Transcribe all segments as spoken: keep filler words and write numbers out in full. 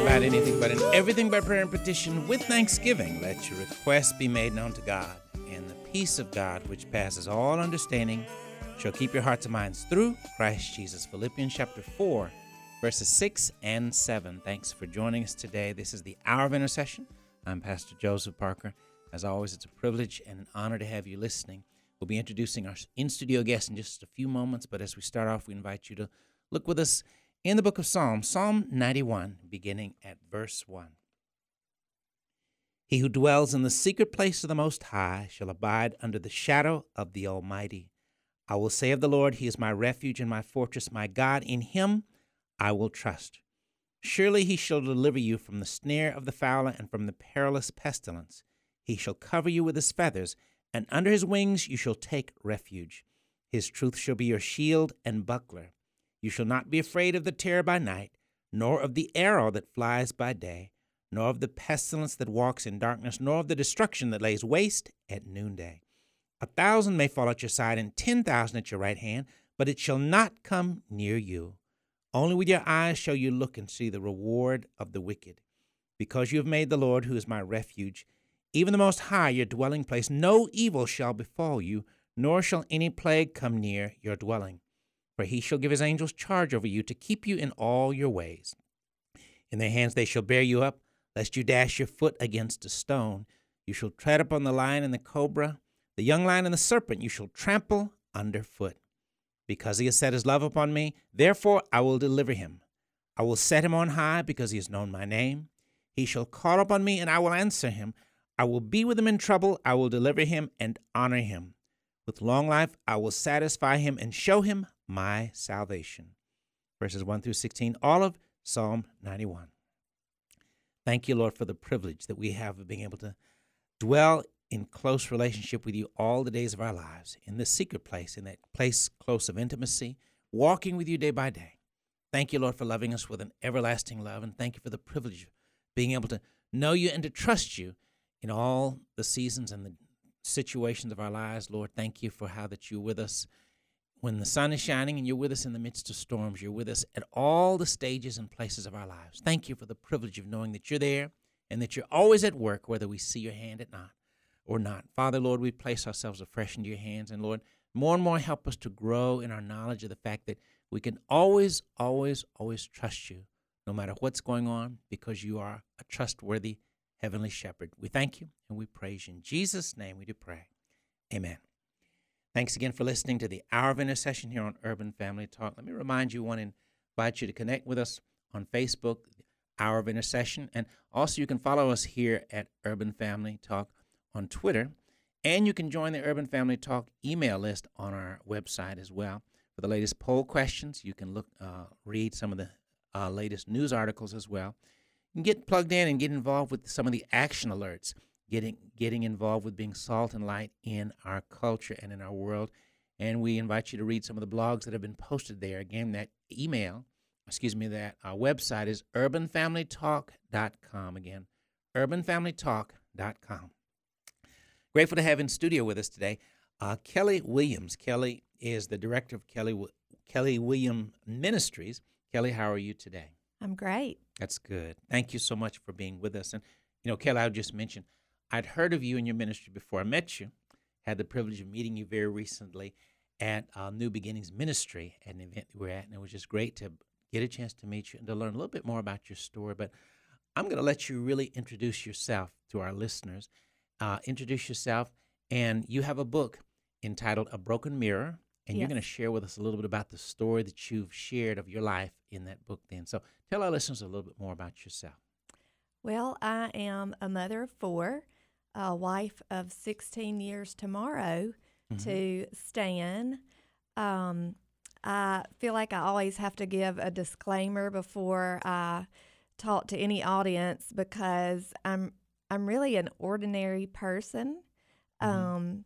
about anything, but in everything by prayer and petition with thanksgiving, let your requests be made known to God. And the peace of God, which passes all understanding, shall keep your hearts and minds through Christ Jesus. Philippians chapter four, verses six and seven. Thanks for joining us today. This is the Hour of Intercession. I'm Pastor Joseph Parker. As always, it's a privilege and an honor to have you listening. We'll be introducing our in-studio guest in just a few moments, but as we start off, we invite you to look with us in the book of Psalms, Psalm ninety-one, beginning at verse one. He who dwells in the secret place of the Most High shall abide under the shadow of the Almighty. I will say of the Lord, He is my refuge and my fortress, my God. In Him I will trust. Surely He shall deliver you from the snare of the fowler and from the perilous pestilence. He shall cover you with His feathers, and under His wings you shall take refuge. His truth shall be your shield and buckler. You shall not be afraid of the terror by night, nor of the arrow that flies by day, nor of the pestilence that walks in darkness, nor of the destruction that lays waste at noonday. A thousand may fall at your side, and ten thousand at your right hand, but it shall not come near you. Only with your eyes shall you look and see the reward of the wicked. Because you have made the Lord, who is my refuge, even the Most High, your dwelling place, no evil shall befall you, nor shall any plague come near your dwelling. For He shall give His angels charge over you to keep you in all your ways. In their hands they shall bear you up, lest you dash your foot against a stone. You shall tread upon the lion and the cobra, the young lion and the serpent you shall trample underfoot. Because He has set His love upon me, therefore I will deliver Him. I will set Him on high, because He has known my name. He shall call upon me, and I will answer him. I will be with him in trouble. I will deliver him and honor him. With long life I will satisfy him and show him my salvation. Verses one through sixteen, all of Psalm ninety-one. Thank you, Lord, for the privilege that we have of being able to dwell in close relationship with you all the days of our lives, in the secret place, in that place close of intimacy, walking with you day by day. Thank you, Lord, for loving us with an everlasting love, and thank you for the privilege of being able to know you and to trust you in all the seasons and the situations of our lives. Lord, thank you for how that you're with us when the sun is shining, and you're with us in the midst of storms. You're with us at all the stages and places of our lives. Thank you for the privilege of knowing that you're there and that you're always at work, whether we see your hand or not. or not. Father, Lord, we place ourselves afresh into your hands, and Lord, more and more help us to grow in our knowledge of the fact that we can always, always, always trust you, no matter what's going on, because you are a trustworthy heavenly shepherd. We thank you and we praise you. In Jesus' name we do pray. Amen. Thanks again for listening to the Hour of Intercession here on Urban Family Talk. Let me remind you, I want to invite you to connect with us on Facebook, Hour of Intercession, and also you can follow us here at Urban Family Talk on Twitter, and you can join the Urban Family Talk email list on our website as well. For the latest poll questions, you can look, uh, read some of the uh, latest news articles as well. You can get plugged in and get involved with some of the action alerts, getting getting involved with being salt and light in our culture and in our world. And we invite you to read some of the blogs that have been posted there. Again, that email, excuse me, that our website is urban family talk dot com. Again, urban family talk dot com. Grateful to have in studio with us today uh, Kelly Williams. Kelly is the director of Kelly Kelly Williams Ministries. Kelly, how are you today? I'm great. That's good. Thank you so much for being with us. And, you know, Kelly, I just mentioned, I'd heard of you and your ministry before I met you, had the privilege of meeting you very recently at uh, New Beginnings Ministry at an event we were at, and it was just great to get a chance to meet you and to learn a little bit more about your story. But I'm going to let you really introduce yourself to our listeners. Uh, introduce yourself, and you have a book entitled A Broken Mirror, and Yes. you're going to share with us a little bit about the story that you've shared of your life in that book then. So tell our listeners a little bit more about yourself. Well, I am a mother of four, a wife of sixteen years tomorrow Mm-hmm. to Stan. Um, I feel like I always have to give a disclaimer before I talk to any audience because I'm I'm really an ordinary person. Mm-hmm. Um,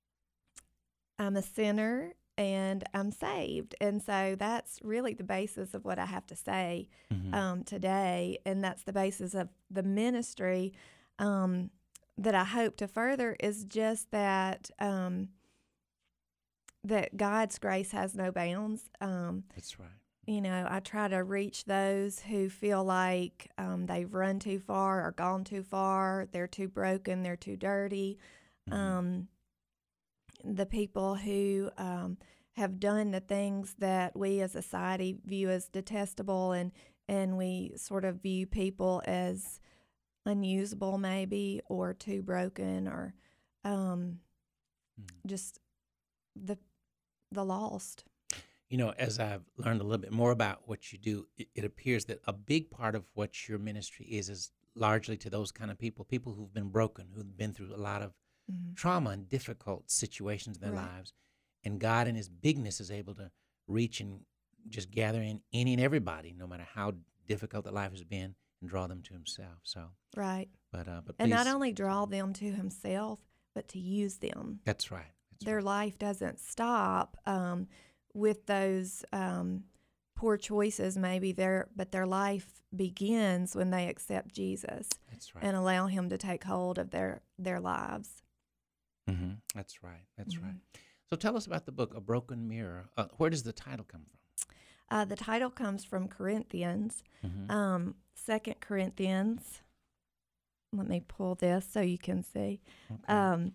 I'm a sinner and I'm saved. And so that's really the basis of what I have to say Mm-hmm. um, today. And that's the basis of the ministry um, that I hope to further is just that um, that God's grace has no bounds. Um, That's right. you know, I try to reach those who feel like um, they've run too far or gone too far. They're too broken. They're too dirty. Mhm. Um, the people who um, have done the things that we as a society view as detestable, and and we sort of view people as unusable maybe, or too broken, or um, Mhm. just the the lost. You know, as I've learned a little bit more about what you do, it, it appears that a big part of what your ministry is is largely to those kind of people, people who've been broken, who've been through a lot of Mhm. trauma and difficult situations in their Right. lives. And God, in His bigness, is able to reach and just gather in any and everybody, no matter how difficult their life has been, and draw them to Himself. So, Right. but uh, but And not please, only draw them to himself, but to use them. that's right. That's Their right. life doesn't stop um, with those um, poor choices, maybe there, but their life begins when they accept Jesus That's right. and allow Him to take hold of their their lives. hmm That's right. That's Mhm. right. So tell us about the book, A Broken Mirror. Uh, where does the title come from? Uh, the title comes from Corinthians, Mm-hmm. um, Second Corinthians. Let me pull this so you can see. Okay. Um,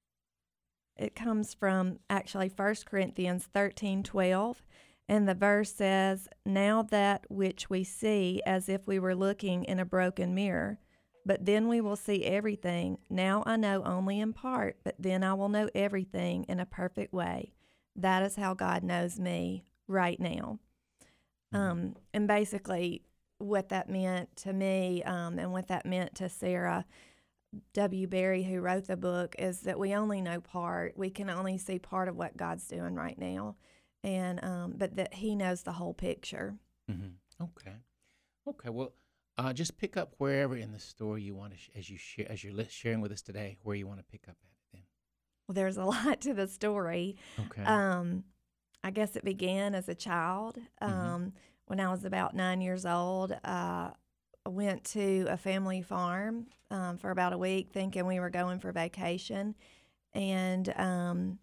it comes from actually First Corinthians thirteen twelve, and the verse says, "Now that which we see as if we were looking in a broken mirror, but then we will see everything. Now I know only in part, but then I will know everything in a perfect way. That is how God knows me right now." Mhm. Um, and basically, what that meant to me, um, and what that meant to Sarah W. Berry, who wrote the book, is that we only know part. We can only see part of what God's doing right now, and um, but that He knows the whole picture. Mhm. Okay. Okay. Well, uh, just pick up wherever in the story you want to, sh- as you share, as you're li- sharing with us today, where you want to pick up at it. Then. Well, there's a lot to the story. Okay. Um, I guess it began as a child. Um, Mm-hmm. When I was about nine years old, uh, I went to a family farm um, for about a week, thinking we were going for vacation, and um,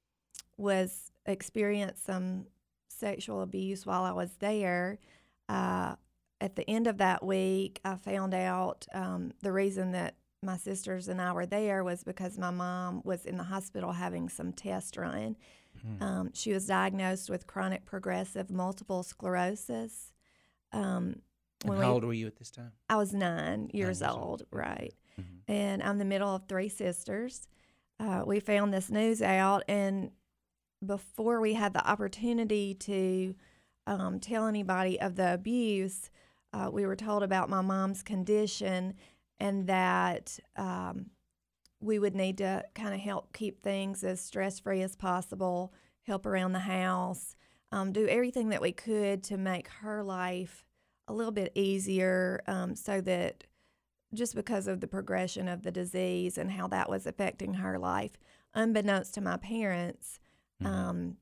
was experienced some sexual abuse while I was there. Uh, at the end of that week, I found out um, the reason that my sisters and I were there was because my mom was in the hospital having some tests run. Mm-hmm. Um, she was diagnosed with chronic progressive multiple sclerosis. Um, And when how we, old were you at this time? I was nine years, years old. old, Okay. right? Mm-hmm. And I'm the middle of three sisters. Uh, we found this news out, and before we had the opportunity to um, tell anybody of the abuse, uh, we were told about my mom's condition, and that um, we would need to kind of help keep things as stress-free as possible, help around the house, um, do everything that we could to make her life a little bit easier, um, so that just because of the progression of the disease and how that was affecting her life, unbeknownst to my parents, Mm-hmm. um,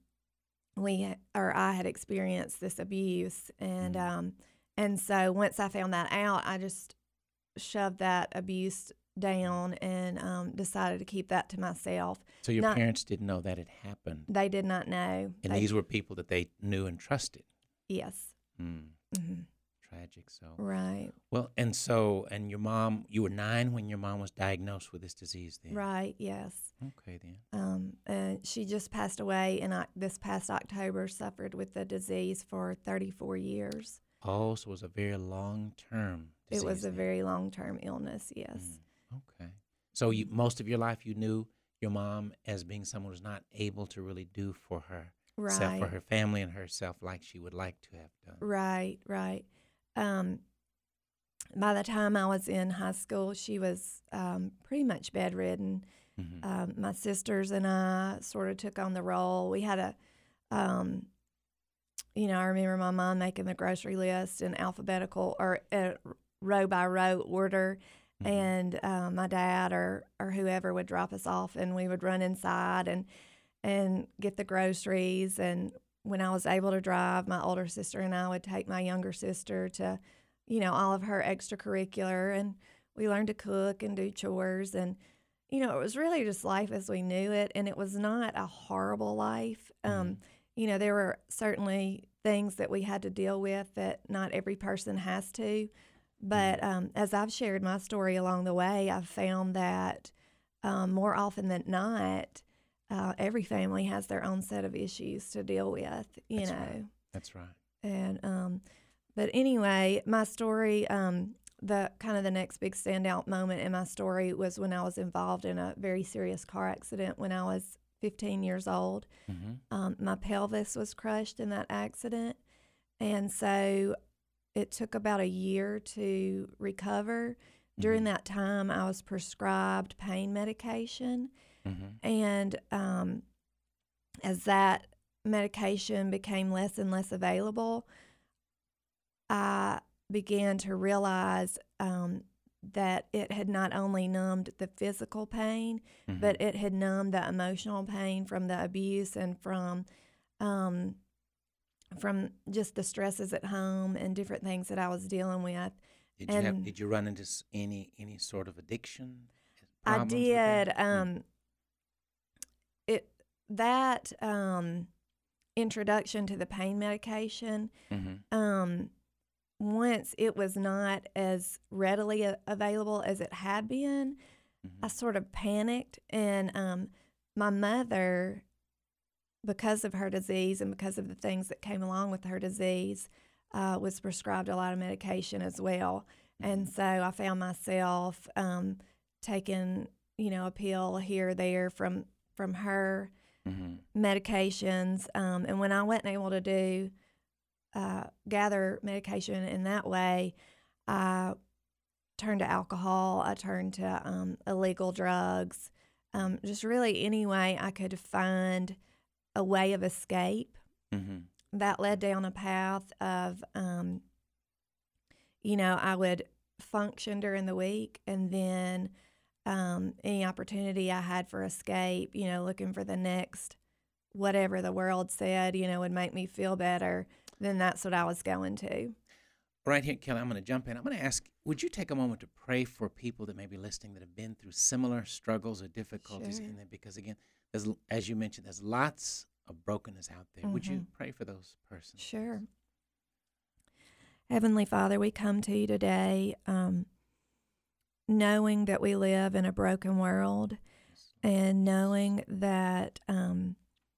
we or I had experienced this abuse, and Mhm. um, and so once I found that out, I just shoved that abuse down and um, decided to keep that to myself. So your Not, parents didn't know that it happened, they did not know. and They, these were people that they knew and trusted. yes, Mm. hmm Tragic. So right, well, and so and your mom, you were nine when your mom was diagnosed with this disease. Then. right, yes. Okay. Then. Um, and she just passed away, and I, this past October suffered with the disease for thirty-four years. Oh, so it was a very long term disease. It was a then. very long-term illness, yes. Mm, okay. So you most of your life you knew your mom as being someone who's not able to really do for herself, for Right, her family and herself like she would like to have done. right, right. Um, by the time I was in high school, she was um, pretty much bedridden. Mm-hmm. Um, my sisters and I sort of took on the role. We had a, um, you know, I remember my mom making the grocery list in alphabetical or uh, row by row order, Mhm. and uh, my dad or or whoever would drop us off, and we would run inside and and get the groceries. And when I was able to drive, my older sister and I would take my younger sister to, you know, all of her extracurricular, and we learned to cook and do chores. And you know, it was really just life as we knew it, and it was not a horrible life. Um, Mhm. You know, there were certainly things that we had to deal with that not every person has to. But um, as I've shared my story along the way, I've found that um, more often than not, uh, every family has their own set of issues to deal with, you That's know. Right. That's right. And um, but anyway, my story, um, the kind of the next big standout moment in my story was when I was involved in a very serious car accident when I was fifteen years old. Mm-hmm. Um, my pelvis was crushed in that accident, and so it took about a year to recover. During Mm-hmm. that time, I was prescribed pain medication, Mm-hmm. and um, as that medication became less and less available, I began to realize um, that it had not only numbed the physical pain, Mm-hmm. but it had numbed the emotional pain from the abuse and from um, from just the stresses at home and different things that I was dealing with. Did you have? And Did you run into s- any any sort of addiction I problems with that? did um, it that um, introduction to the pain medication. Mm-hmm. Um, once it was not as readily a- available as it had been, Mm-hmm. I sort of panicked. And um, my mother, because of her disease and because of the things that came along with her disease, uh, was prescribed a lot of medication as well. And so I found myself um, taking, you know, a pill here or there from from her Mm-hmm. medications. Um, and when I wasn't able to do uh, gather medication in that way, I turned to alcohol. I turned to um, illegal drugs. Um, just really any way I could find a way of escape. Mm-hmm. That led down a path of, um, you know, I would function during the week, and then um, any opportunity I had for escape, you know, looking for the next whatever the world said, you know, would make me feel better, then that's what I was going to. Right here, Kelly, I'm going to jump in. I'm going to ask, would you take a moment to pray for people that may be listening that have been through similar struggles or difficulties? Sure. And then, because again, there's, as you mentioned, there's lots of brokenness out there. Would you Mhm. pray for those persons? Sure. Heavenly Father, we come to you today um, knowing that we live in a broken world, and knowing that um,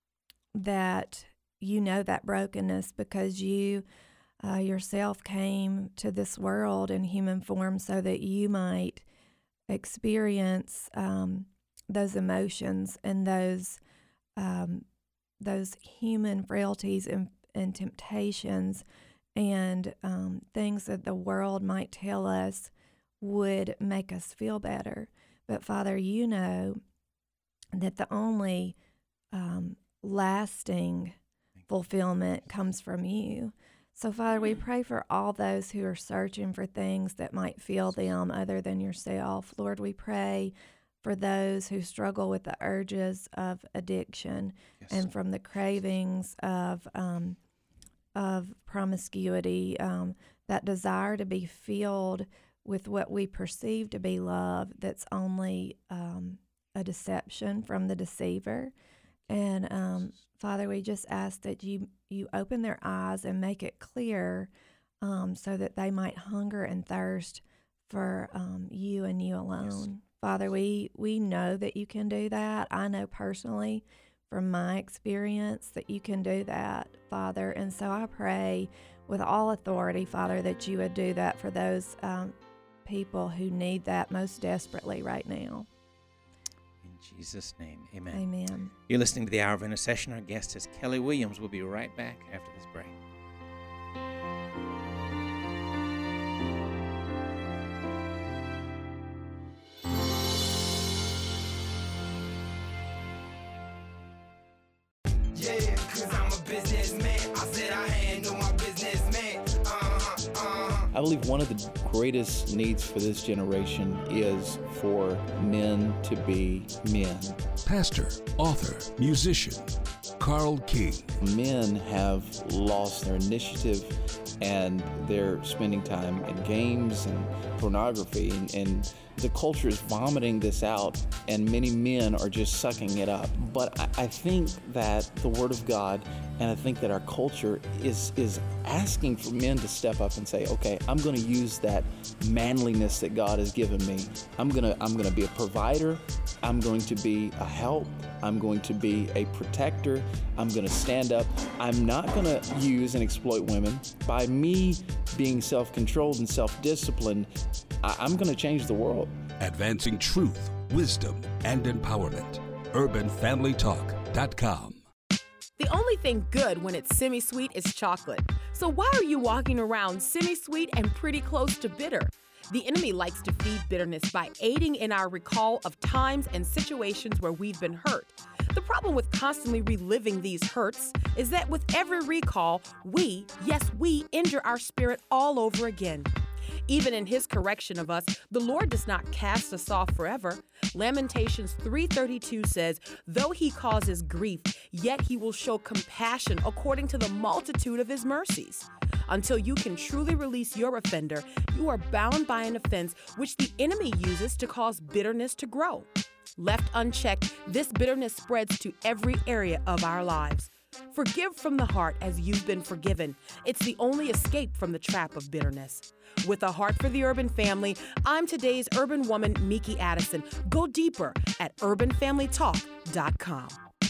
that you know that brokenness because you uh, yourself came to this world in human form so that you might experience um, those emotions and those um, those human frailties and, and temptations and um, things that the world might tell us would make us feel better. But Father, you know that the only um, lasting fulfillment comes from you. So, Father, we pray for all those who are searching for things that might fill them other than yourself. Lord, we pray for those who struggle with the urges of addiction Yes. and from the cravings of um, of promiscuity, um, that desire to be filled with what we perceive to be love that's only um, a deception from the deceiver. And um, Father, we just ask that you you open their eyes and make it clear um, so that they might hunger and thirst for um, you and you alone. Yes. Father, we, we know that you can do that. I know personally from my experience that you can do that, Father. And so I pray with all authority, Father, that you would do that for those um, people who need that most desperately right now. In Jesus' name, amen. Amen. You're listening to the Hour of Intercession. Our guest is Kelly Williams. We'll be right back after this break. Yeah, cause I'm a businessman. I said I handle my business, man. Uh-huh, uh-huh. I believe one of the greatest needs for this generation is for men to be men. Pastor, author, musician, Carl King. Men have lost their initiative and they're spending time in games and pornography, and, and the culture is vomiting this out, and many men are just sucking it up. But I, I think that the Word of God, and I think that our culture is is asking for men to step up and say, okay, I'm going to use that manliness that God has given me. I'm going to I'm going to be a provider. I'm going to be a help. I'm going to be a protector. I'm going to stand up. I'm not going to use and exploit women. By me being self-controlled and self-disciplined, I- I'm going to change the world. Advancing truth, wisdom, and empowerment. urban family talk dot com. The only thing good when it's semi-sweet is chocolate. So why are you walking around semi-sweet and pretty close to bitter? The enemy likes to feed bitterness by aiding in our recall of times and situations where we've been hurt. The problem with constantly reliving these hurts is that with every recall, we, yes, we, injure our spirit all over again. Even in his correction of us, the Lord does not cast us off forever. Lamentations three thirty-two says, though he causes grief, yet he will show compassion according to the multitude of his mercies. Until you can truly release your offender, you are bound by an offense which the enemy uses to cause bitterness to grow. Left unchecked, this bitterness spreads to every area of our lives. Forgive from the heart as you've been forgiven. It's the only escape from the trap of bitterness. With a heart for the urban family, I'm today's urban woman, Miki Addison. Go deeper at urban family talk dot com.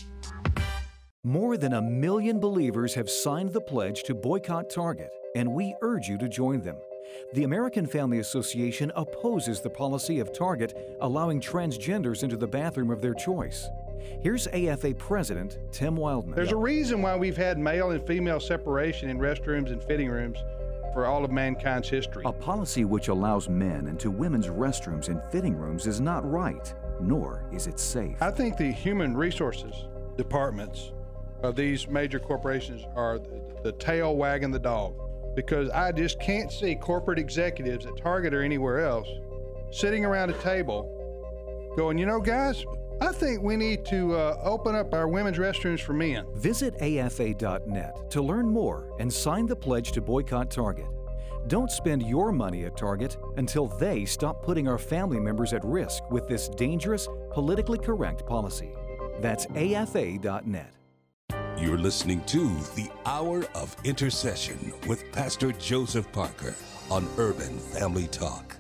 More than a million believers have signed the pledge to boycott Target, and we urge you to join them. The American Family Association opposes the policy of Target allowing transgenders into the bathroom of their choice. Here's A F A President Tim Wildman. There's a reason why we've had male and female separation in restrooms and fitting rooms for all of mankind's history. A policy which allows men into women's restrooms and fitting rooms is not right, nor is it safe. I think the human resources departments of these major corporations are the tail wagging the dog, because I just can't see corporate executives at Target or anywhere else sitting around a table going, you know, guys, I think we need to uh, open up our women's restrooms for men. Visit A F A dot net to learn more and sign the pledge to boycott Target. Don't spend your money at Target until they stop putting our family members at risk with this dangerous, politically correct policy. That's A F A dot net. You're listening to The Hour of Intercession with Pastor Joseph Parker on Urban Family Talk.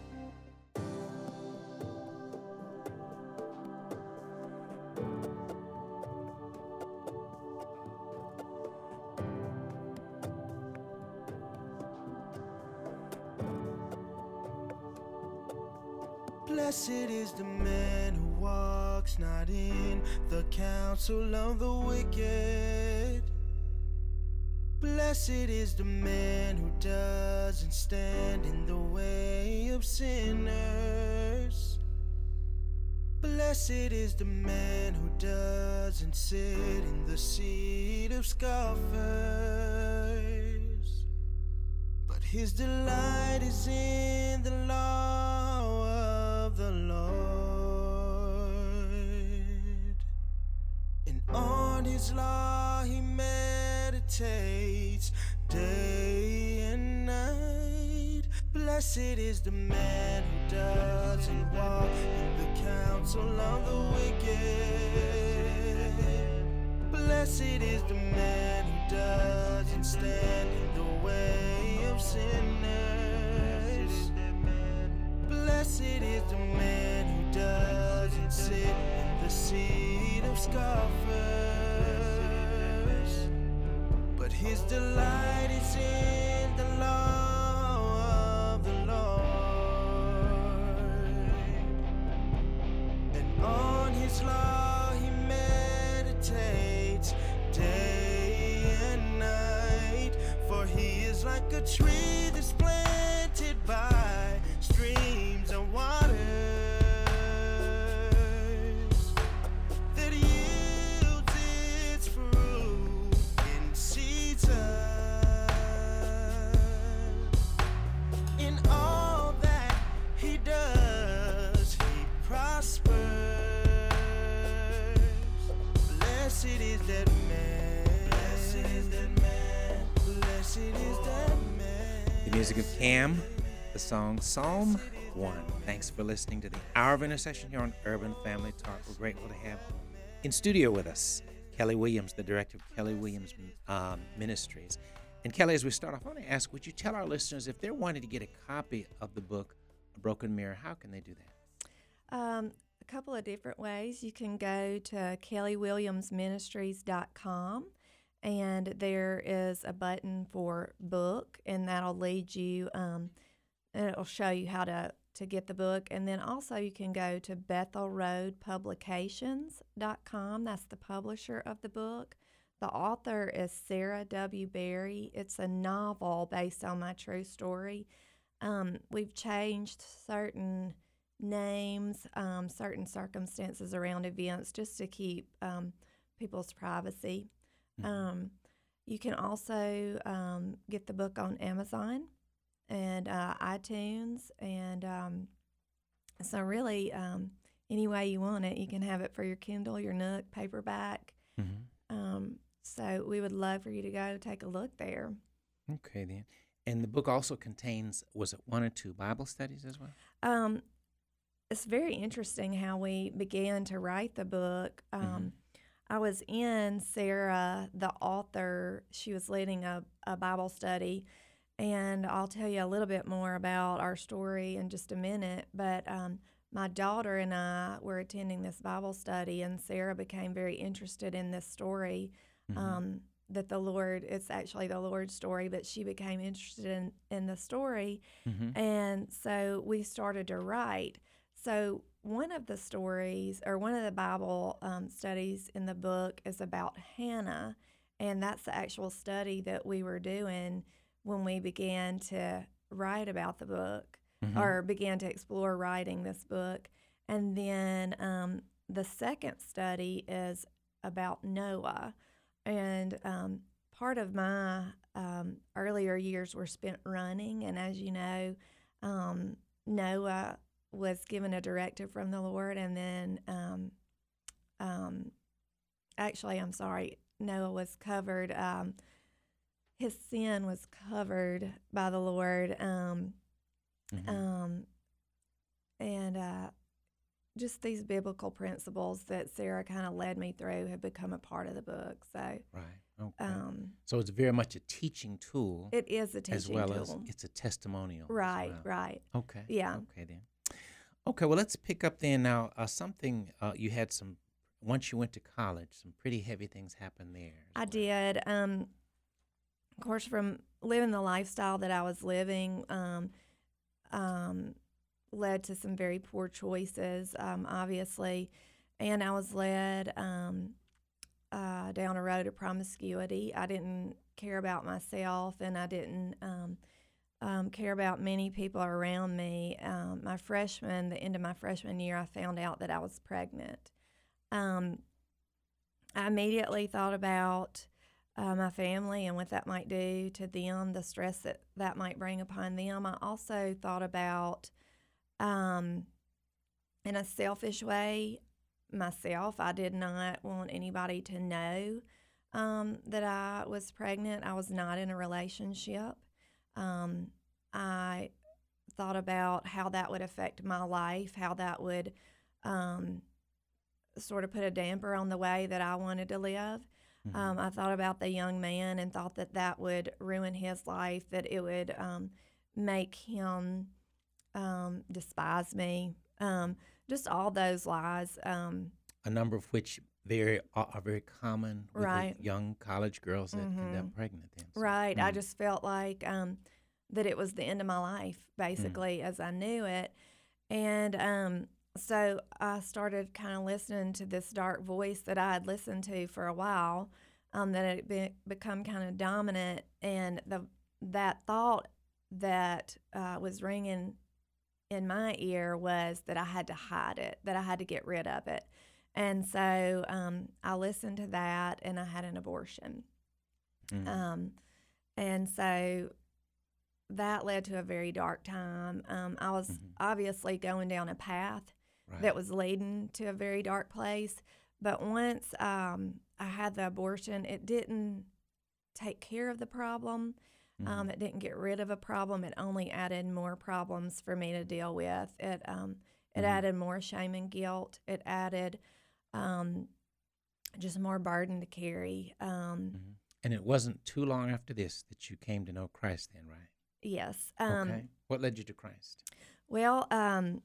Blessed is the man who walks not in the counsel of the wicked. Blessed is the man who doesn't stand in the way of sinners. Blessed is the man who doesn't sit in the seat of scoffers. But his delight is in the law of the Lord, and on his law he meditates day and night. Blessed is the man who doesn't walk in the counsel of the wicked. Blessed is the man who doesn't stand in the way of sinners. Blessed is the man who doesn't sit in the seat of scoffers, but his delight is in the law of the Lord, and on his law he meditates day and night. For music of Cam, the song Psalm one. Thanks for listening to the Hour of Intercession here on Urban Family Talk. We're grateful to have in studio with us Kelly Williams, the director of Kelly Williams um, Ministries. And Kelly, as we start off, I want to ask, would you tell our listeners if they're wanting to get a copy of the book, A Broken Mirror, how can they do that? Um, a couple of different ways. You can go to kelly williams ministries dot com. And there is a button for book, and that'll lead you, um, and it'll show you how to, to get the book. And then also you can go to bethel road publications dot com. That's the publisher of the book. The author is Sarah W. Berry. It's a novel based on my true story. Um, we've changed certain names, um, certain circumstances around events just to keep um, people's privacy. Um, you can also um, get the book on Amazon and uh, iTunes, and um, so really um, any way you want it, you can have it for your Kindle, your Nook, paperback. Mm-hmm. Um, so we would love for you to go take a look there. Okay, then. And the book also contains, was it one or two Bible studies as well? Um, it's very interesting how we began to write the book. Um, mm-hmm. I was in Sarah, the author. She was leading a, a Bible study, and I'll tell you a little bit more about our story in just a minute. But um, my daughter and I were attending this Bible study, and Sarah became very interested in this story mm-hmm. um, that the Lord, it's actually the Lord's story, but she became interested in, in the story. Mm-hmm. And so we started to write. So one of the stories, or one of the Bible um, studies in the book is about Hannah, and that's the actual study that we were doing when we began to write about the book, mm-hmm. or began to explore writing this book. And then um, the second study is about Noah, and um, part of my um, earlier years were spent running, and as you know, um, Noah was given a directive from the Lord, and then um, um, actually, I'm sorry, Noah was covered, um, his sin was covered by the Lord, um, mm-hmm. um, and uh, just these biblical principles that Sarah kind of led me through have become a part of the book. So, right, okay. Um, so it's very much a teaching tool. It is a teaching as well tool. as it's a testimonial. Right, well. right. Okay. Yeah. Okay then. Okay, well, let's pick up then now uh, something uh, you had some, once you went to college, some pretty heavy things happened there. I well. did. Um, of course, from living the lifestyle that I was living um, um, led to some very poor choices, um, obviously, and I was led um, uh, down a road of promiscuity. I didn't care about myself, and I didn't um, Um, care about many people around me. Um, my freshman, the end of my freshman year, I found out that I was pregnant. Um, I immediately thought about uh, my family and what that might do to them, the stress that that might bring upon them. I also thought about, um, in a selfish way, myself. I did not want anybody to know um, that I was pregnant. I was not in a relationship. Um, I thought about how that would affect my life, how that would um, sort of put a damper on the way that I wanted to live. Mm-hmm. Um, I thought about the young man and thought that that would ruin his life, that it would um, make him um, despise me, um, just all those lies. Um, a number of which very are very common with right. the young college girls that mm-hmm. end up pregnant. Then, so. Right. Mm-hmm. I just felt like um, that it was the end of my life, basically, mm-hmm. as I knew it. And um, so I started kind of listening to this dark voice that I had listened to for a while, um, that had be- become kind of dominant. And the that thought that uh, was ringing in my ear was that I had to hide it, that I had to get rid of it. And so um, I listened to that, and I had an abortion. Mm-hmm. Um, and so that led to a very dark time. Um, I was mm-hmm. obviously going down a path right. that was leading to a very dark place. But once um, I had the abortion, it didn't take care of the problem. Mm-hmm. Um, it didn't get rid of a problem. It only added more problems for me to deal with. It um, it mm-hmm. added more shame and guilt. It added um, just more burden to carry. Um, mm-hmm. And it wasn't too long after this that you came to know Christ then, right? Yes. Um, okay. What led you to Christ? Well, um,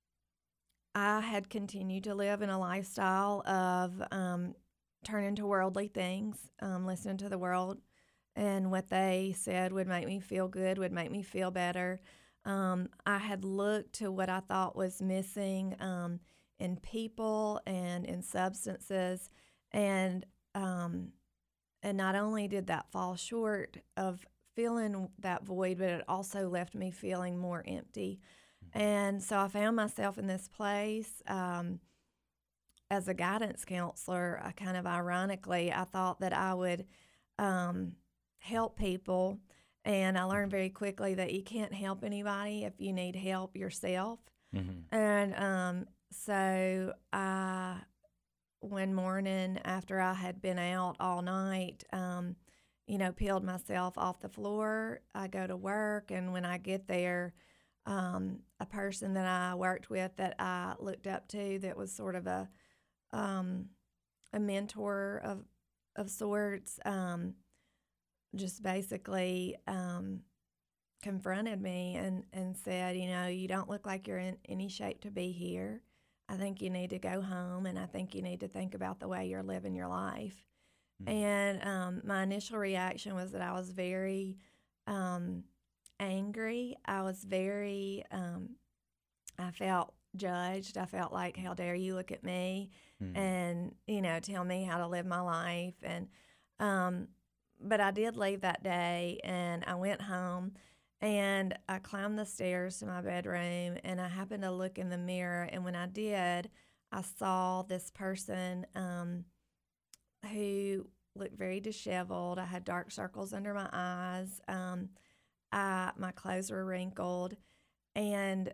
I had continued to live in a lifestyle of um, turning to worldly things, um, listening to the world, and what they said would make me feel good, would make me feel better. Um, I had looked to what I thought was missing um, in people and in substances, and um, and not only did that fall short of filling that void, but it also left me feeling more empty. Mm-hmm. And so I found myself in this place um, as a guidance counselor. I kind of ironically, I thought that I would um, help people, and I learned very quickly that you can't help anybody if you need help yourself. Mm-hmm. And um, so I, one morning after I had been out all night, um, you know, peeled myself off the floor. I go to work, and when I get there, um, a person that I worked with that I looked up to, that was sort of a um, a mentor of of sorts, um, just basically um, confronted me and, and said, you know, you don't look like you're in any shape to be here. I think you need to go home, and I think you need to think about the way you're living your life. Mm-hmm. And um, my initial reaction was that I was very um, angry. I was very, um, I felt judged. I felt like, how dare you look at me mm-hmm. and, you know, tell me how to live my life. And um, but I did leave that day, and I went home, and I climbed the stairs to my bedroom, and I happened to look in the mirror. And when I did, I saw this person um, who looked very disheveled. I had dark circles under my eyes. Um, I, my clothes were wrinkled, and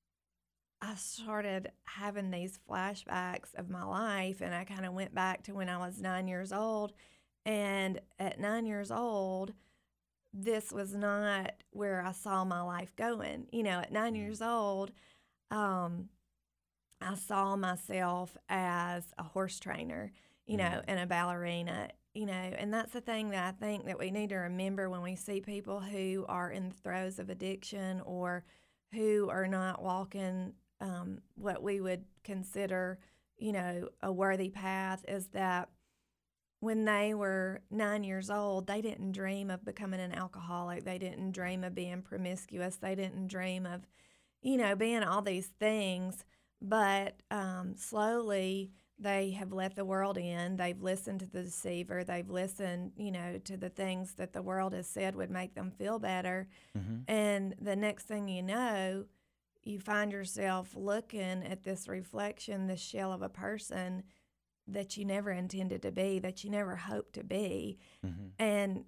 I started having these flashbacks of my life, and I kind of went back to when I was nine years old. And at nine years old, this was not where I saw my life going. You know, at nine years old, um, I saw myself as a horse trainer, you know, mm. and a ballerina, you know, and that's the thing that I think that we need to remember when we see people who are in the throes of addiction or who are not walking um, what we would consider, you know, a worthy path, is that when they were nine years old, they didn't dream of becoming an alcoholic. They didn't dream of being promiscuous. They didn't dream of, you know, being all these things. But um, slowly they have let the world in. They've listened to the deceiver. They've listened, you know, to the things that the world has said would make them feel better. Mm-hmm. And the next thing you know, you find yourself looking at this reflection, this shell of a person that you never intended to be, that you never hoped to be. Mm-hmm. And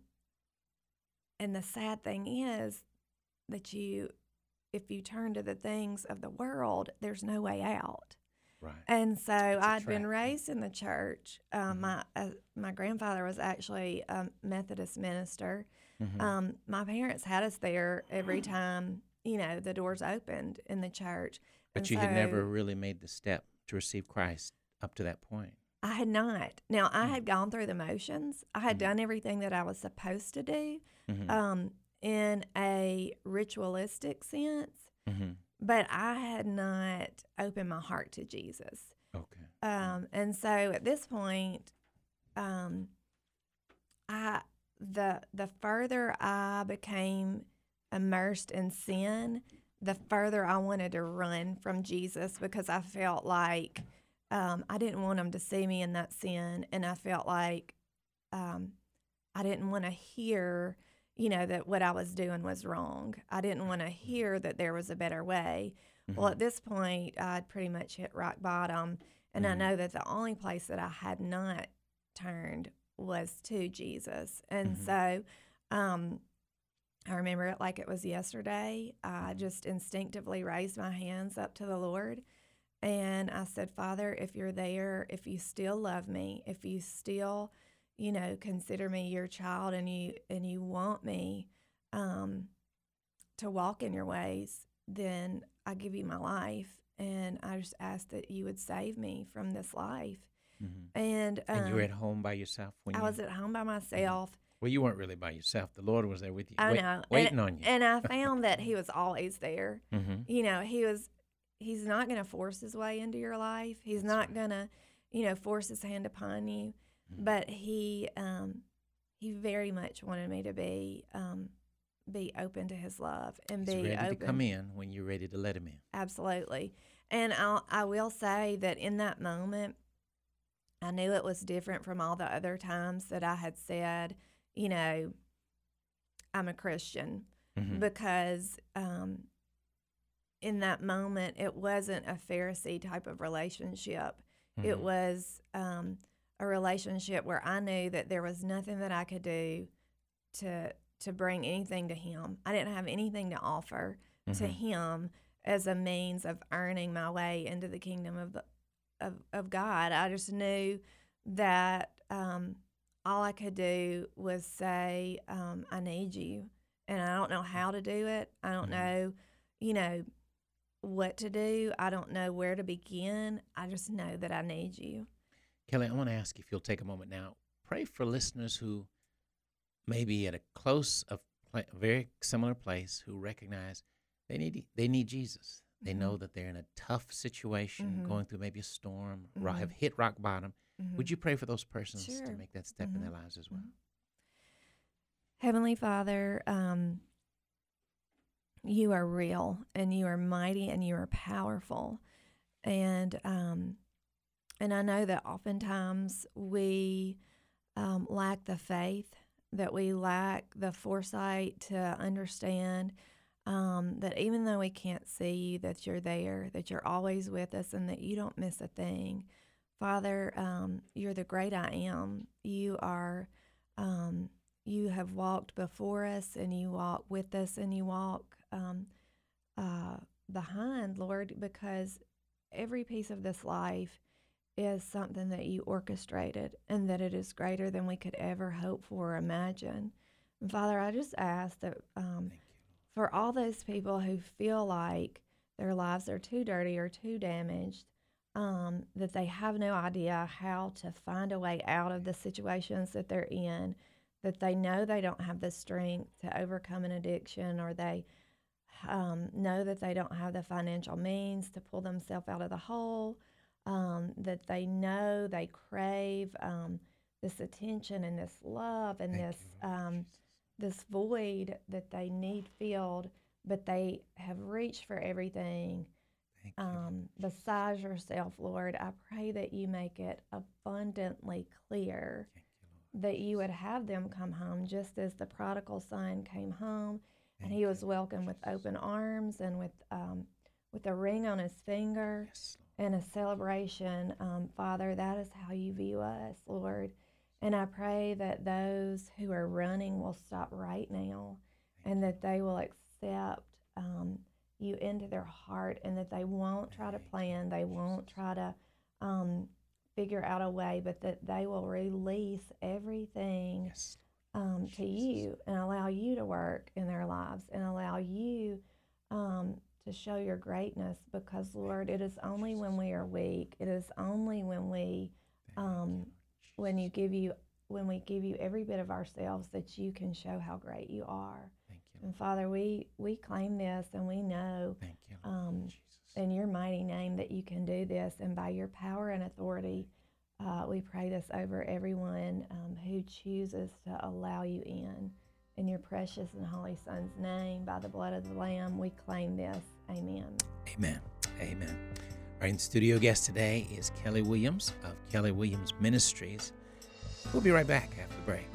and the sad thing is that you, if you turn to the things of the world, there's no way out. Right. And so I'd been raised in the church. Um, mm-hmm. My uh, my grandfather was actually a Methodist minister. Mm-hmm. Um, my parents had us there every time, you know, the doors opened in the church. But and you so, had never really made the step to receive Christ up to that point. I had not. Now, I had gone through the motions. I had mm-hmm. done everything that I was supposed to do mm-hmm. um, in a ritualistic sense, mm-hmm. but I had not opened my heart to Jesus. Okay. Um, and so at this point, um, I the the further I became immersed in sin, the further I wanted to run from Jesus, because I felt like Um, I didn't want them to see me in that sin, and I felt like um, I didn't want to hear, you know, that what I was doing was wrong. I didn't want to hear that there was a better way. Mm-hmm. Well, at this point, I'd pretty much hit rock bottom, and mm-hmm. I know that the only place that I had not turned was to Jesus. And mm-hmm. so um, I remember it like it was yesterday. I just instinctively raised my hands up to the Lord. And I said, Father, if you're there, if you still love me, if you still, you know, consider me your child, and you and you want me, um, to walk in your ways, then I give you my life. And I just ask that you would save me from this life. Mm-hmm. And um, and you were at home by yourself when I you... was at home by myself. Well, you weren't really by yourself. The Lord was there with you, I wait, know, waiting and, on you. And I found that He was always there. Mm-hmm. You know, He was. He's not going to force His way into your life. He's That's not right. going to, you know, force His hand upon you. Mm-hmm. But He, um, He very much wanted me to be, um, be open to His love and He's be ready open. to come in when you're ready to let Him in. Absolutely. And I'll, I will say that in that moment, I knew it was different from all the other times that I had said, you know, I'm a Christian, Mm-hmm. because um, in that moment, it wasn't a Pharisee type of relationship. Mm-hmm. It was um, a relationship where I knew that there was nothing that I could do to to bring anything to Him. I didn't have anything to offer Mm-hmm. to Him as a means of earning my way into the kingdom of the, of, of God. I just knew that um, all I could do was say, um, I need you. And I don't know how to do it. I don't Mhm. know, you know, what to do. I don't know where to begin. I just know that I need you. Kelly, I want to ask if you'll take a moment now. Pray for listeners who may be at a close, of pla- a very similar place, who recognize they need they need Jesus. They Mhm. know that they're in a tough situation, Mhm. going through maybe a storm, ro- Mhm. have hit rock bottom. Mhm. Would you pray for those persons to Sure. make that step in Mhm. their lives as well? Mhm. Heavenly Father, um, you are real, and you are mighty, and you are powerful. And um, and I know that oftentimes we um, lack the faith, that we lack the foresight to understand um, that even though we can't see you, that you're there, that you're always with us, and that you don't miss a thing. Father, um, you're the great I am. You are, um, you have walked before us, and you walk with us, and you walk um, uh, behind, Lord, because every piece of this life is something that you orchestrated, and that it is greater than we could ever hope for or imagine. And Father, I just ask that um, for all those people who feel like their lives are too dirty or too damaged, um, that they have no idea how to find a way out of the situations that they're in, that they know they don't have the strength to overcome an addiction, or they um, know that they don't have the financial means to pull themselves out of the hole, um, that they know they crave um, this attention and this love and Thank this you, Lord um, this void that they need filled, but they have reached for everything Thank you. um, besides yourself, Lord. I pray that you make it abundantly clear Thank you, Lord. that you would have them come home, just as the prodigal son came home, and Thank he was you, welcomed with open arms and with um, with a ring on his finger Yes, Lord. and a celebration. Um, Father, that is how you view us, Lord. And I pray that those who are running will stop right now, and that they will accept um, you into their heart, and that they won't try to plan, they won't try to um, figure out a way, but that they will release everything Yes, um, to you, and allow you to work in their lives, and allow you um, to show your greatness. Because, Lord, it is only when we are weak, it is only when we um, when you give you when we give you every bit of ourselves that you can show how great you are. Thank you, And Lord. Father, we we claim this, and we know Thank you, Lord. um, Jesus. in your mighty name that you can do this, and by your power and authority, uh, we pray this over everyone um, who chooses to allow you in. In your precious and holy Son's name, by the blood of the Lamb, we claim this. Amen. Amen. Amen. Our in-studio guest today is Kelly Williams of Kelly Williams Ministries. We'll be right back after the break.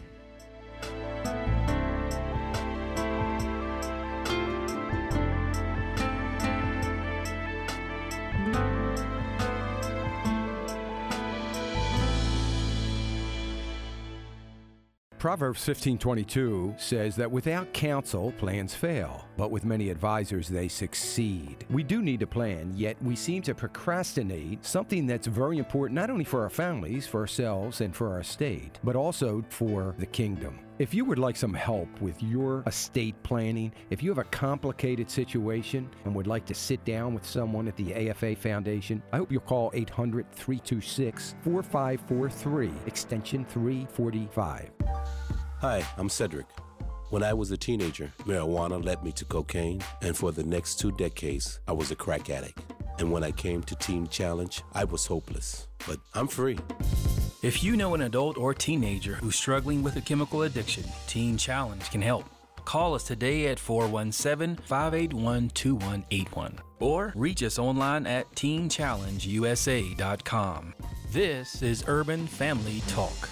Proverbs fifteen twenty-two says that without counsel, plans fail, but with many advisors, they succeed. We do need a plan, yet we seem to procrastinate something that's very important not only for our families, for ourselves, and for our state, but also for the kingdom. If you would like some help with your estate planning, if you have a complicated situation and would like to sit down with someone at the A F A Foundation, I hope you'll call eight hundred, three two six, four five four three, extension three forty-five. Hi, I'm Cedric. When I was a teenager, marijuana led me to cocaine, and for the next two decades, I was a crack addict. And when I came to Teen Challenge, I was hopeless, but I'm free. If you know an adult or teenager who's struggling with a chemical addiction, Teen Challenge can help. Call us today at four one seven, five eight one, two one eight one or reach us online at teen challenge u s a dot com. This is Urban Family Talk.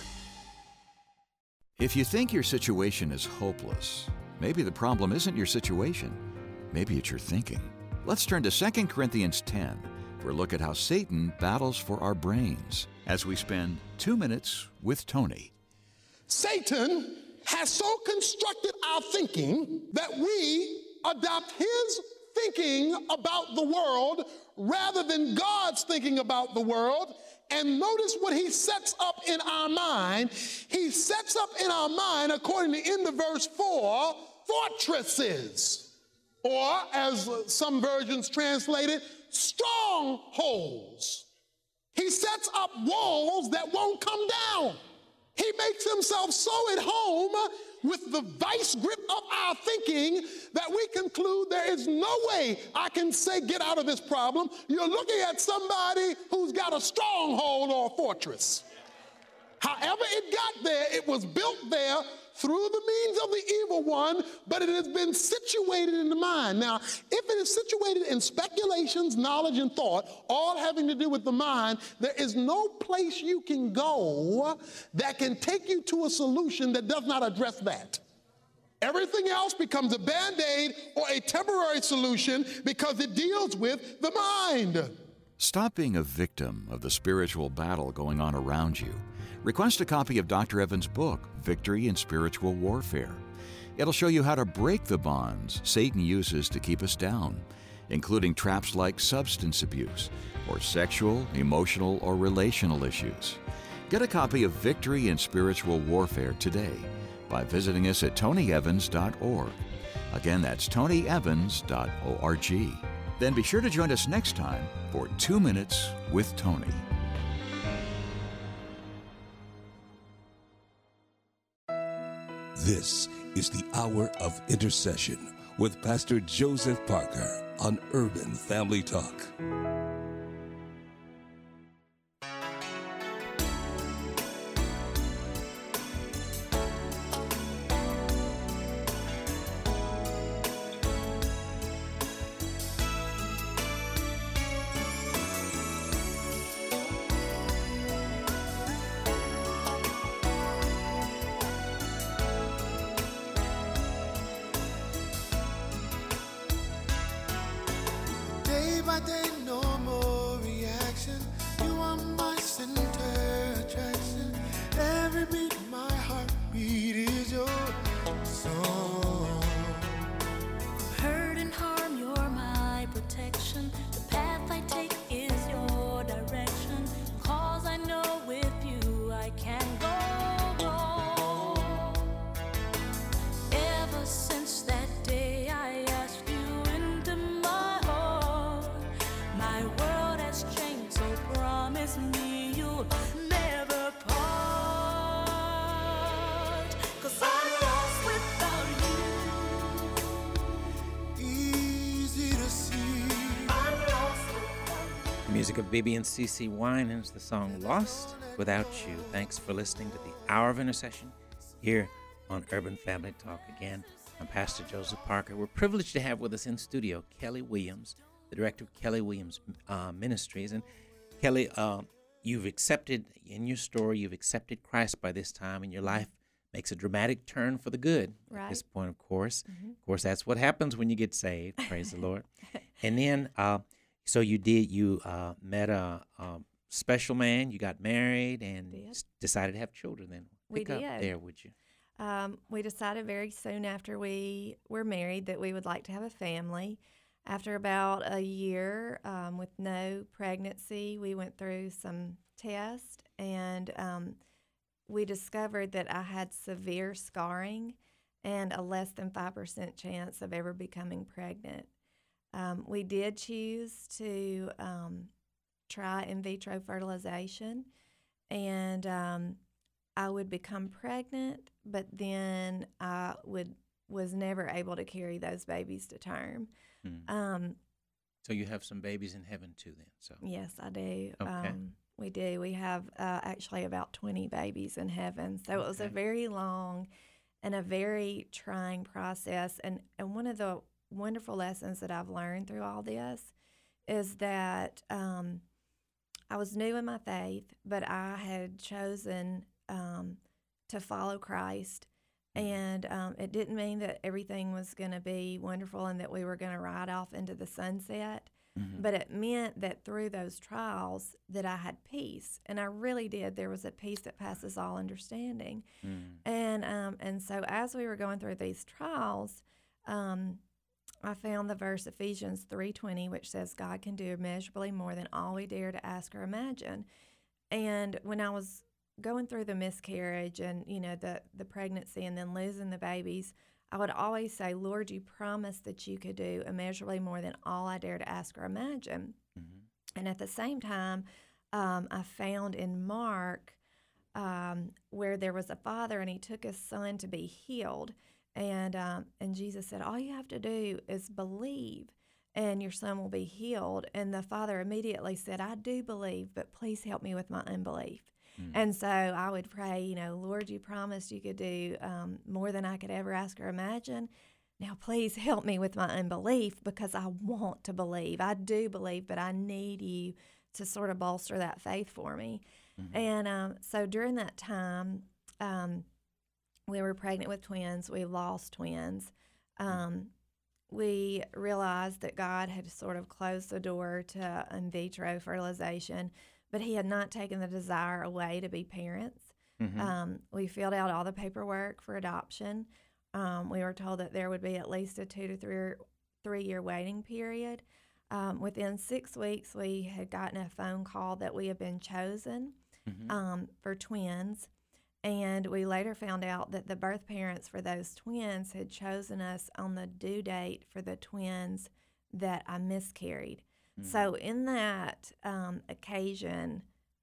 If you think your situation is hopeless, maybe the problem isn't your situation. Maybe it's your thinking. Let's turn to Second Corinthians ten for a look at how Satan battles for our brains as we spend two minutes with Tony. Satan has so constructed our thinking that we adopt his thinking about the world rather than God's thinking about the world. And notice what he sets up in our mind. He sets up in our mind, according to end of verse four, fortresses. Or, as some versions translate it, strongholds. He sets up walls that won't come down. He makes himself so at home with the vice grip of our thinking that we conclude there is no way I can say get out of this problem. You're looking at somebody who's got a stronghold or a fortress. However it got there, it was built there through the means of the evil one, but it has been situated in the mind. Now, if it is situated in speculations, knowledge, and thought, all having to do with the mind, there is no place you can go that can take you to a solution that does not address that. Everything else becomes a Band-Aid or a temporary solution because it deals with the mind. Stop being a victim of the spiritual battle going on around you. Request a copy of Doctor Evans' book, Victory in Spiritual Warfare. It'll show you how to break the bonds Satan uses to keep us down, including traps like substance abuse or sexual, emotional, or relational issues. Get a copy of Victory in Spiritual Warfare today by visiting us at tony evans dot org. Again, that's tony evans dot org. Then be sure to join us next time for Two Minutes with Tony. This is the Hour of Intercession with Pastor Joseph Parker on Urban Family Talk. Music of Bibi and CeCe Winans, the song Lost Without You. Thanks for listening to the Hour of Intercession here on Urban Family Talk. Again, I'm Pastor Joseph Parker. We're privileged to have with us in studio Kelly Williams, the director of Kelly Williams uh, Ministries. And Kelly, uh, you've accepted, in your story, you've accepted Christ by this time, and your life makes a dramatic turn for the good right. at this point, of course. Mm-hmm. Of course, that's what happens when you get saved, praise the Lord. And then... Uh, So you did, you uh, met a, a special man, you got married, and did. decided to have children then. Pick we up did. there, would you? Um, we decided very soon after we were married that we would like to have a family. After about a year um, with no pregnancy, we went through some tests, and um, we discovered that I had severe scarring and a less than five percent chance of ever becoming pregnant. Um, we did choose to um, try in vitro fertilization, and um, I would become pregnant, but then I would was never able to carry those babies to term. Mm. Um, so you have some babies in heaven too, then? So yes, I do. Okay. Um, we do. We have uh, actually about twenty babies in heaven. So it was a Okay. very long and a very trying process. And, and one of the wonderful lessons that I've learned through all this is that um, I was new in my faith, but I had chosen um, to follow Christ. And um, it didn't mean that everything was going to be wonderful and that we were going to ride off into the sunset. Mhm. But it meant that through those trials that I had peace. And I really did. There was a peace that passes all understanding. Mm. And um, and so as we were going through these trials, um, I found the verse Ephesians three twenty, which says, God can do immeasurably more than all we dare to ask or imagine. And when I was going through the miscarriage and, you know, the, the pregnancy and then losing the babies, I would always say, Lord, you promised that you could do immeasurably more than all I dare to ask or imagine. Mhm. And at the same time, um, I found in Mark um, where there was a father and he took his son to be healed. And, um, and Jesus said, all you have to do is believe and your son will be healed. And the father immediately said, I do believe, but please help me with my unbelief. Mm. And so I would pray, you know, Lord, you promised you could do um, more than I could ever ask or imagine. Now, please help me with my unbelief because I want to believe. I do believe, but I need you to sort of bolster that faith for me. Mhm. And um, so during that time, um, we were pregnant with twins. We lost twins. Um, we realized that God had sort of closed the door to in vitro fertilization, but he had not taken the desire away to be parents. Mhm. Um, we filled out all the paperwork for adoption. Um, we were told that there would be at least a two to three, three year waiting period. Um, within six weeks, we had gotten a phone call that we had been chosen Mhm. um, for twins. And we later found out that the birth parents for those twins had chosen us on the due date for the twins that I miscarried. So in that um, occasion,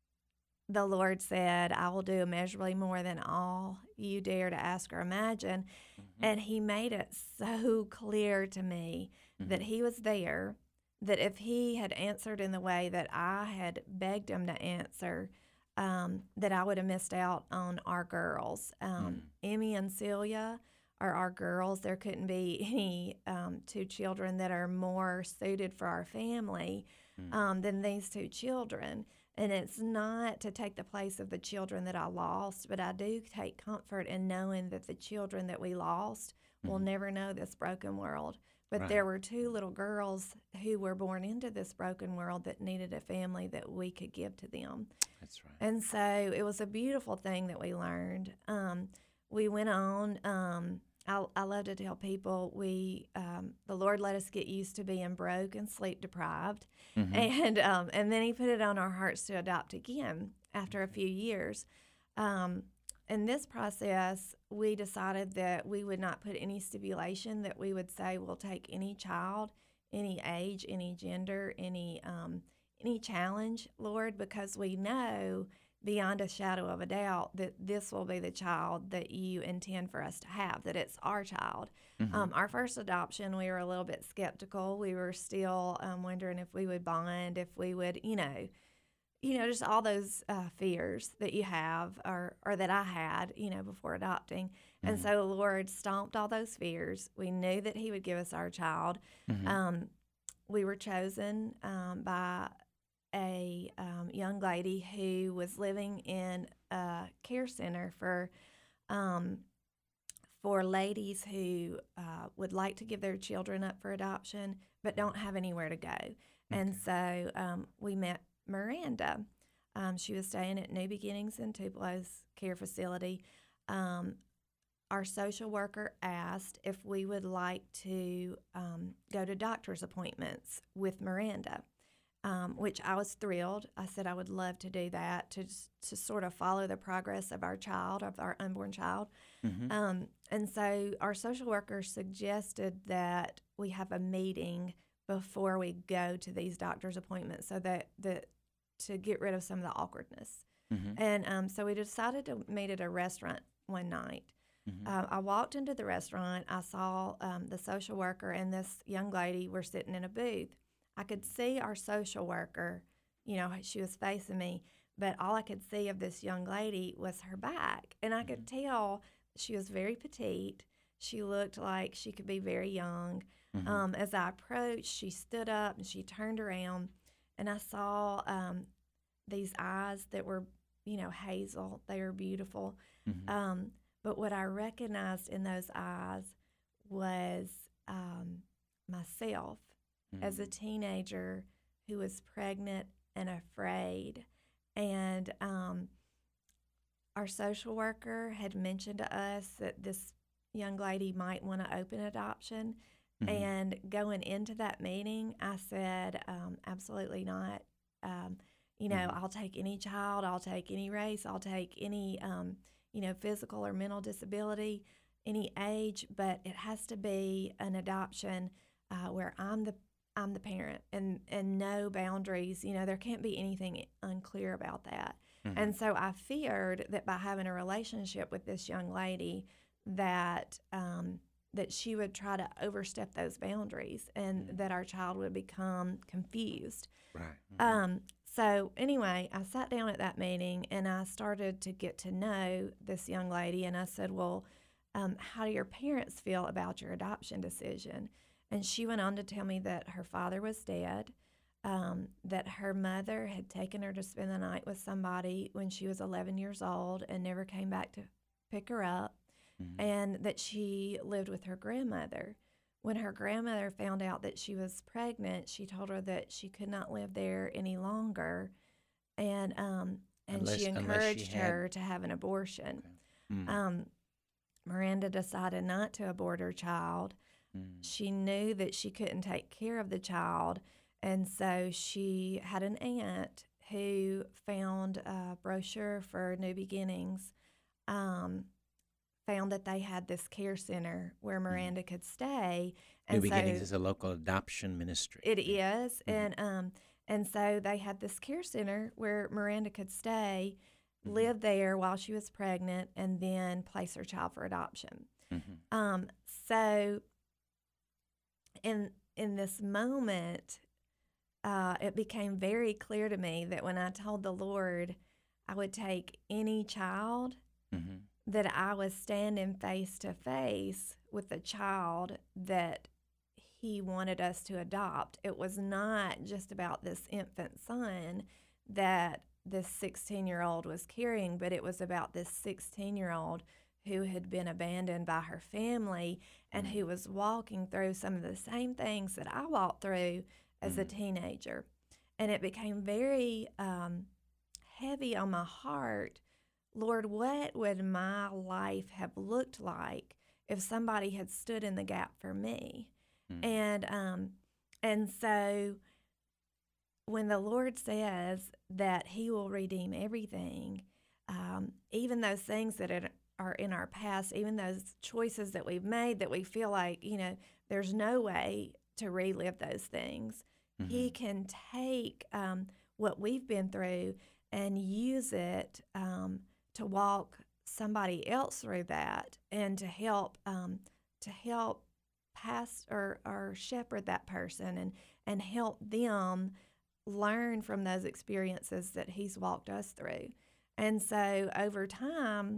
the Lord said, I will do immeasurably more than all you dare to ask or imagine. Mhm. And he made it so clear to me that Mhm. he was there, that if he had answered in the way that I had begged him to answer, um, that I would have missed out on our girls. Um, Mm. Emmy and Celia are our girls. There couldn't be any um, two children that are more suited for our family Mm. um, than these two children. And it's not to take the place of the children that I lost, but I do take comfort in knowing that the children that we lost will Mhm. never know this broken world. But Right. there were two little girls who were born into this broken world that needed a family that we could give to them. That's right. And so it was a beautiful thing that we learned. Um, we went on. Um, I, I love to tell people we um, the Lord let us get used to being broke and sleep deprived, Mhm. and um, and then He put it on our hearts to adopt again after a few years. Um, in this process, we decided that we would not put any stipulation that we would say we'll take any child, any age, any gender, any um, any challenge, Lord, because we know beyond a shadow of a doubt that this will be the child that you intend for us to have, that it's our child. Mhm. Um, our first adoption, we were a little bit skeptical. We were still um, wondering if we would bond, if we would, you know, you know, just all those uh, fears that you have or, or that I had, you know, before adopting. And Mhm. so the Lord stomped all those fears. We knew that He would give us our child. Mhm. Um, we were chosen um, by a um, young lady who was living in a care center for um, for ladies who uh, would like to give their children up for adoption but don't have anywhere to go. And so um, we met Miranda. Um, she was staying at New Beginnings in Tupolo's care facility. Um, our social worker asked if we would like to um, go to doctor's appointments with Miranda. um, which I was thrilled. I said I would love to do that, to to sort of follow the progress of our child, of our unborn child. Mm-hmm. Um, and so our social worker suggested that we have a meeting before we go to these doctor's appointments, so that, that to get rid of some of the awkwardness. Mm-hmm. And um, so we decided to meet at a restaurant one night. Mm-hmm. Uh, I walked into the restaurant. I saw um, the social worker and this young lady were sitting in a booth. I could see our social worker, you know, she was facing me, but all I could see of this young lady was her back. And I mm-hmm. could tell she was very petite. She looked like she could be very young. Mm-hmm. Um, as I approached, she stood up and she turned around, and I saw um, these eyes that were, you know, hazel. They were beautiful. Mm-hmm. Um, but what I recognized in those eyes was um, myself mm-hmm. as a teenager who was pregnant and afraid. And um, our social worker had mentioned to us that this young lady might want to open adoption. Mm-hmm. And going into that meeting, I said, um, absolutely not. Um, you know, mm-hmm. I'll take any child, I'll take any race, I'll take any, um, you know, physical or mental disability, any age, but it has to be an adoption uh, where I'm the I'm the parent, and, and no boundaries. You know, there can't be anything unclear about that. Mm-hmm. And so I feared that by having a relationship with this young lady, that um, that she would try to overstep those boundaries, and mm-hmm. that our child would become confused. Right. Mm-hmm. Um, so anyway, I sat down at that meeting, and I started to get to know this young lady, and I said, well, um, how do your parents feel about your adoption decision? And she went on to tell me that her father was dead, um, that her mother had taken her to spend the night with somebody when she was eleven years old and never came back to pick her up, mm-hmm. and that she lived with her grandmother. When her grandmother found out that she was pregnant, she told her that she could not live there any longer, and um, and unless, she encouraged she her had... to have an abortion. Okay. Mm. Um, Miranda decided not to abort her child. Mm. She knew that she couldn't take care of the child, and so she had an aunt who found a brochure for New Beginnings, um, found that they had this care center where Miranda mm. could stay. And New so Beginnings is a local adoption ministry. It is, mm-hmm. and um, and so they had this care center where Miranda could stay, mm-hmm. live there while she was pregnant, and then place her child for adoption. Mm-hmm. Um, so in in this moment, uh, it became very clear to me that when I told the Lord I would take any child, mm-hmm. that I was standing face to face with the child that He wanted us to adopt. It was not just about this infant son that this sixteen-year-old was carrying, but it was about this sixteen-year-old who had been abandoned by her family and who was walking through some of the same things that I walked through as mm-hmm. a teenager. And it became very um, heavy on my heart. Lord, what would my life have looked like if somebody had stood in the gap for me? Mm-hmm. And um, and so when the Lord says that He will redeem everything, um, even those things that are are in our past, even those choices that we've made that we feel like, you know, there's no way to relive those things. Mm-hmm. He can take um, what we've been through and use it um, to walk somebody else through that, and to help um, to help pass or, or shepherd that person, and, and help them learn from those experiences that He's walked us through. And so over time,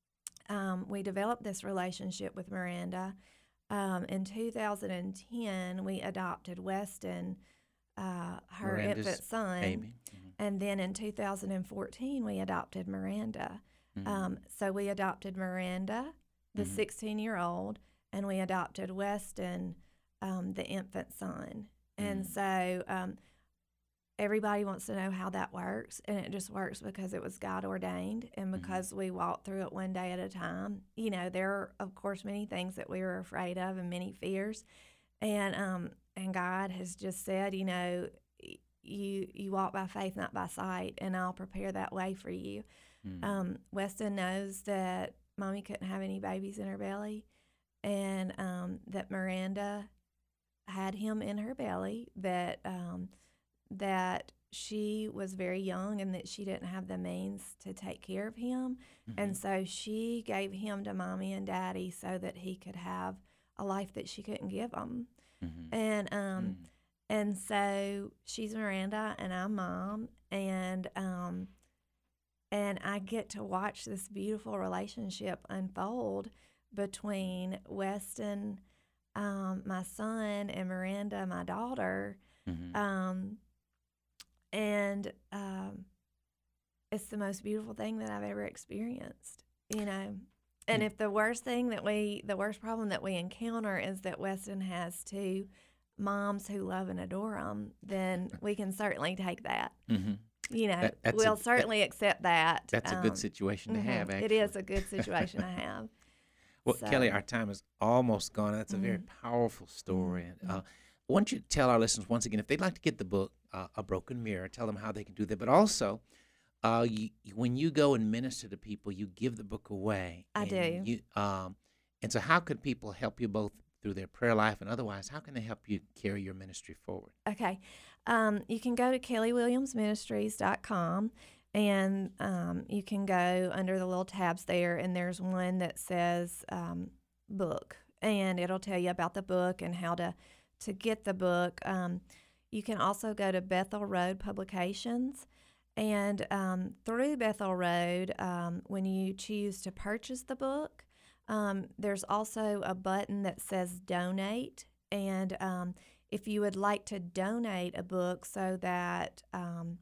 Um, we developed this relationship with Miranda. Um, in two thousand ten, we adopted Weston, uh, her Miranda's infant son. Baby. Mm-hmm. And then in two thousand fourteen, we adopted Miranda. Mm-hmm. Um, so we adopted Miranda, the mm-hmm. sixteen-year-old, and we adopted Weston, um, the infant son. Mm-hmm. And so um, everybody wants to know how that works, and it just works because it was God ordained, and because mm-hmm. we walked through it one day at a time. You know, there are, of course, many things that we were afraid of and many fears, and um, and God has just said, you know, you you walk by faith, not by sight, and I'll prepare that way for you. Mm. Um, Weston knows that Mommy couldn't have any babies in her belly, and um, that Miranda had him in her belly, that um, that she was very young and that she didn't have the means to take care of him. Mm-hmm. And so she gave him to Mommy and Daddy so that he could have a life that she couldn't give him. Mm-hmm. And um, mm. and so she's Miranda and I'm Mom, and um, and I get to watch this beautiful relationship unfold between Weston, um, my son, and Miranda, my daughter. Mm-hmm. Um, and um, it's the most beautiful thing that I've ever experienced, you know. And if the worst thing that we, the worst problem that we encounter is that Weston has two moms who love and adore him, then we can certainly take that. Mm-hmm. You know, that, we'll a, certainly that, accept that. That's um, a good situation to mm-hmm. have, actually. It is a good situation to have. Well, so. Kelly, our time is almost gone. That's a mm-hmm. very powerful story. Mm-hmm. Uh, I want you to tell our listeners once again, if they'd like to get the book, uh, A Broken Mirror, tell them how they can do that. But also, uh, you, when you go and minister to people, you give the book away. I do. You, um, and so how could people help you both through their prayer life and otherwise? How can they help you carry your ministry forward? Okay. Um, you can go to kelly williams ministries dot com, and um, you can go under the little tabs there, and there's one that says um, book, and it'll tell you about the book and how to to get the book. Um, you can also go to Bethel Road Publications, and um, through Bethel Road, um, when you choose to purchase the book, um, there's also a button that says donate, and um, if you would like to donate a book so that um,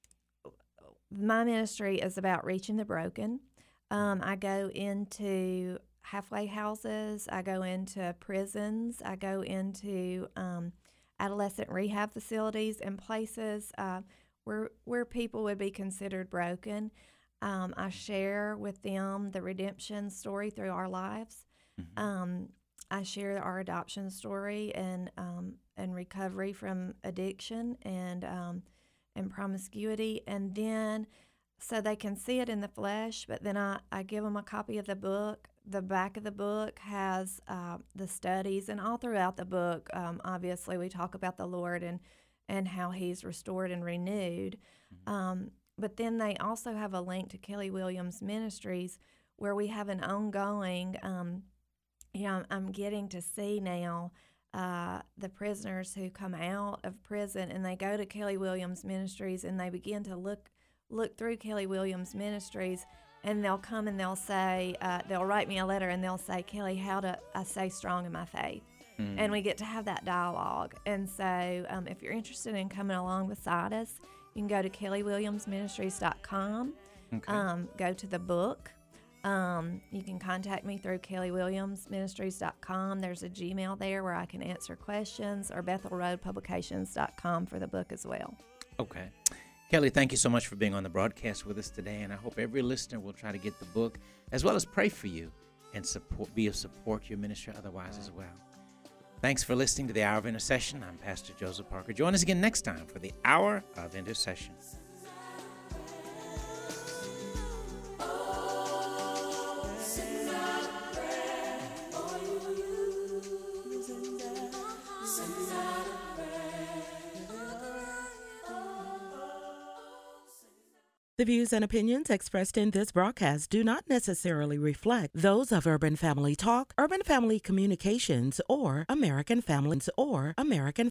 my ministry is about reaching the broken, um, I go into halfway houses, I go into prisons, I go into um, adolescent rehab facilities and places uh, where where people would be considered broken. Um, I share with them the redemption story through our lives. Mm-hmm. Um, I share our adoption story and um, and recovery from addiction and um, and promiscuity, and then so they can see it in the flesh. But then I, I give them a copy of the book. The back of the book has uh, the studies, and all throughout the book, um, obviously, we talk about the Lord and, and how He's restored and renewed. Mm-hmm. Um, but then they also have a link to Kelly Williams Ministries, where we have an ongoing, um, you know, I'm getting to see now uh, the prisoners who come out of prison, and they go to Kelly Williams Ministries, and they begin to look look through Kelly Williams Ministries. And they'll come and they'll say, uh, they'll write me a letter and they'll say, Kelly, how do I stay strong in my faith? Mm. And we get to have that dialogue. And so um, if you're interested in coming along beside us, you can go to kelly williams ministries dot com, okay. um, go to the book. Um, you can contact me through kelly williams ministries dot com. There's a Gmail there where I can answer questions, or bethel road publications dot com for the book as well. Okay. Kelly, thank you so much for being on the broadcast with us today, and I hope every listener will try to get the book, as well as pray for you and support, be of support to your ministry otherwise as well. Thanks for listening to the Hour of Intercession. I'm Pastor Joseph Parker. Join us again next time for the Hour of Intercession. The views and opinions expressed in this broadcast do not necessarily reflect those of Urban Family Talk, Urban Family Communications, or American Families or American